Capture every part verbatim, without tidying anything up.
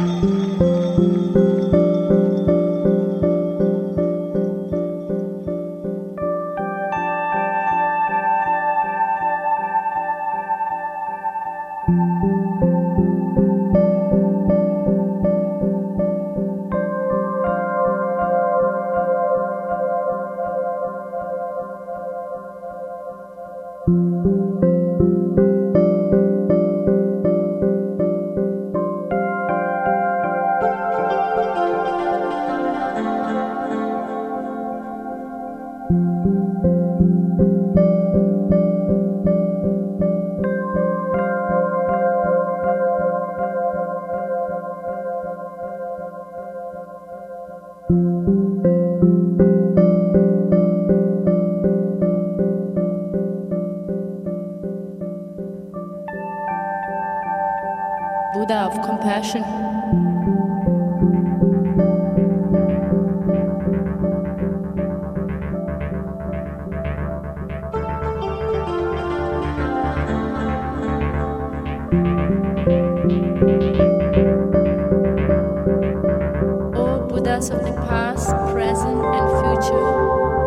Buddha of compassion. O Buddhas of the past, present, and future.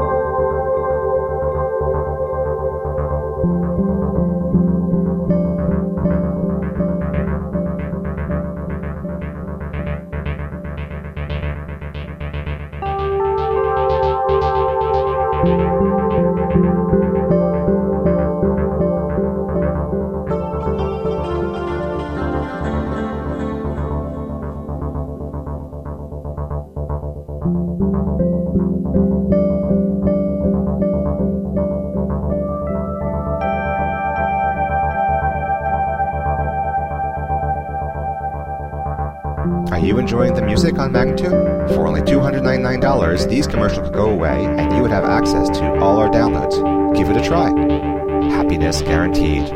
Are you enjoying the music on Magnitude? For only two hundred ninety-nine dollars, these commercials could go away and you would have access to all our downloads. Give it a try. Happiness guaranteed.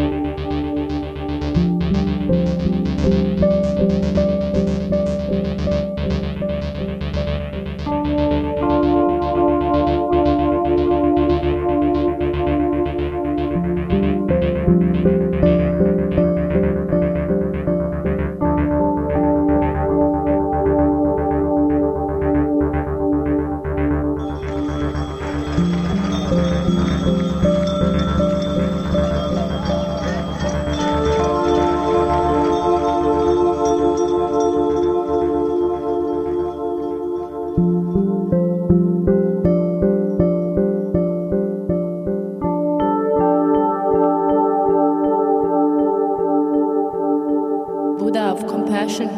Buddha of compassion.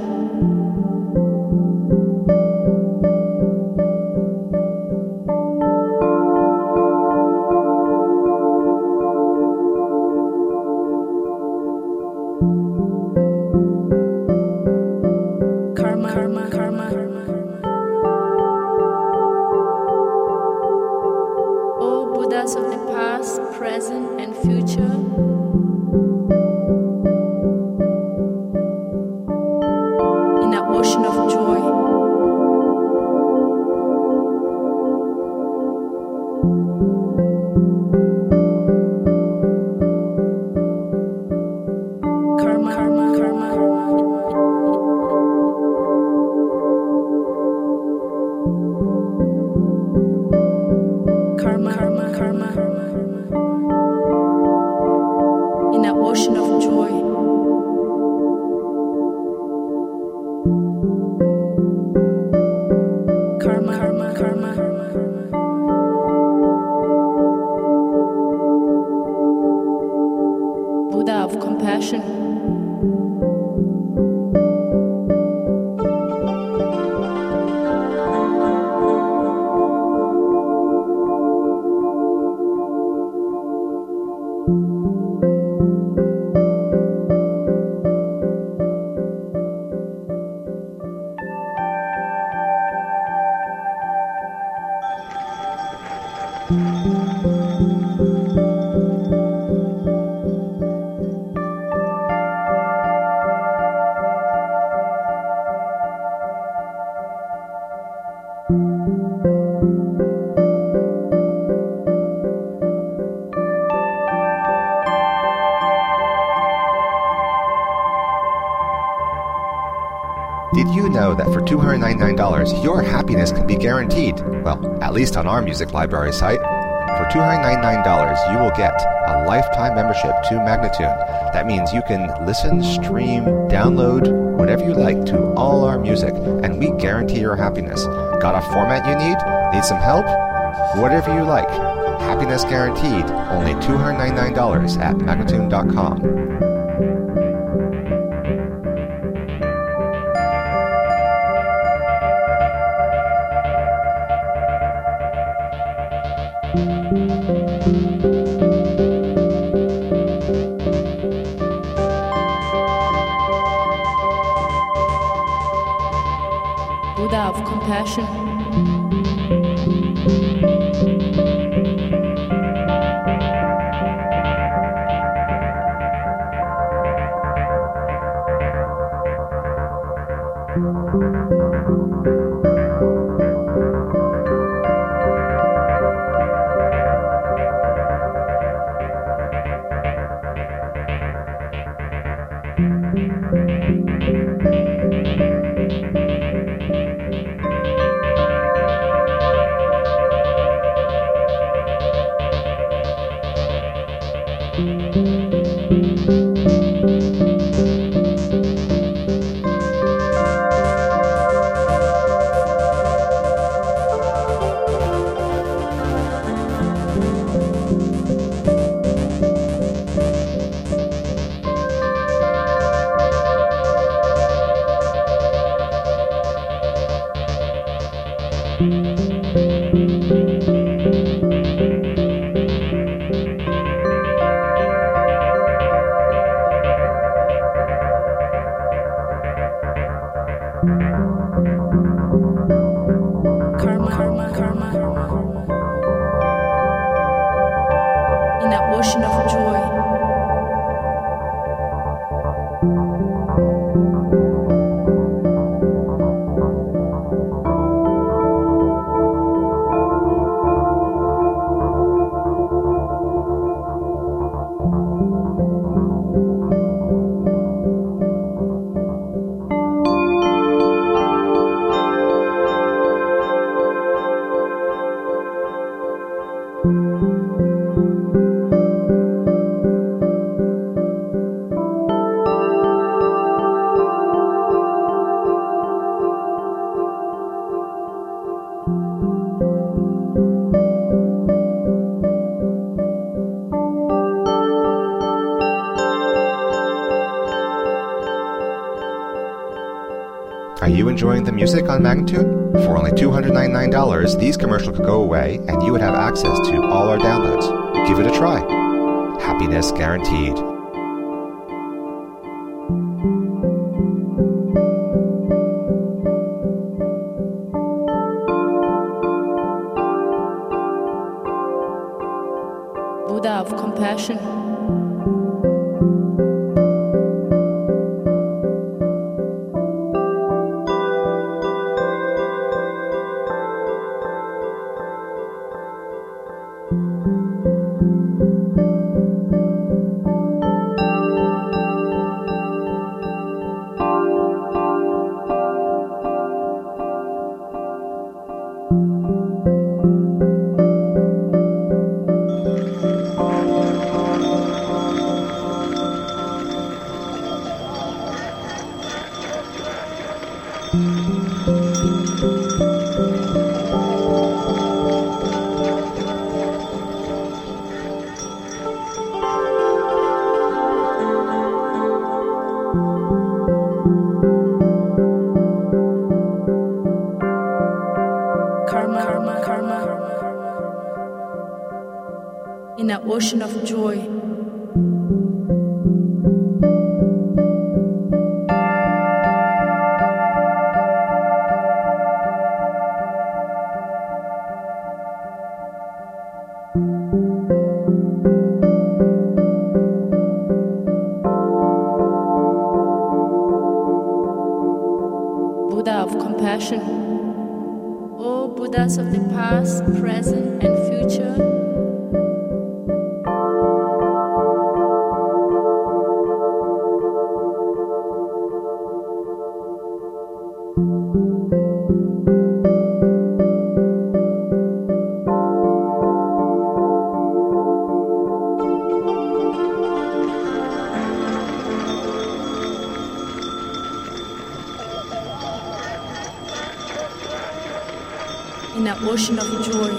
Karma, karma, karma, karma. O Buddhas of the past, present, and future. Ocean of joy. Karma, karma, karma, karma, karma, karma, in an ocean of joy. Karma, karma, karma, Buddha of compassion. Did you know that for two hundred ninety-nine dollars, your happiness can be guaranteed? Well, at least on our music library site. For two hundred ninety-nine dollars, you will get a lifetime membership to Magnatune. That means you can listen, stream, download, whatever you like to all our music, and we guarantee your happiness. Got a format you need? Need some help? Whatever you like. Happiness guaranteed. Only two hundred ninety-nine dollars at Magnatune dot com. Buddha of compassion. Karma, karma, karma, in that ocean of joy. Are you enjoying the music on Magnatune? For only two hundred ninety-nine dollars, these commercials could go away and you would have access to all our downloads. Give it a try. Happiness guaranteed. Buddha of compassion. Karma, karma, karma, in that ocean of joy. Buddha of compassion. O Buddhas of the past, present, and future, in an ocean of joy.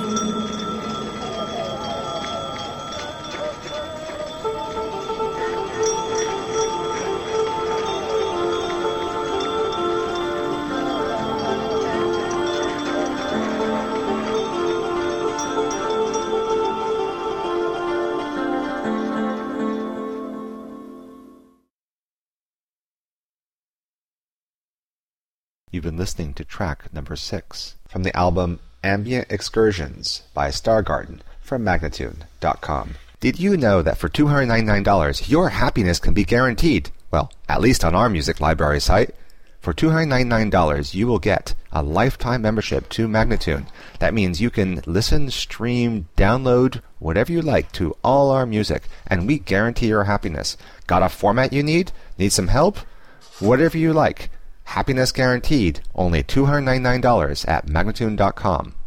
You've been listening to track number six from the album Ambient Excursions by Stargarden from Magnatune dot com. Did you know that for two hundred ninety-nine dollars your happiness can be guaranteed? Well, at least on our music library site. For two hundred ninety-nine dollars you will get a lifetime membership to Magnatune. That means you can listen, stream, download, whatever you like to all our music, and we guarantee your happiness. Got a format you need? Need some help? Whatever you like. Happiness guaranteed. Only two hundred ninety-nine dollars at Magnatune dot com.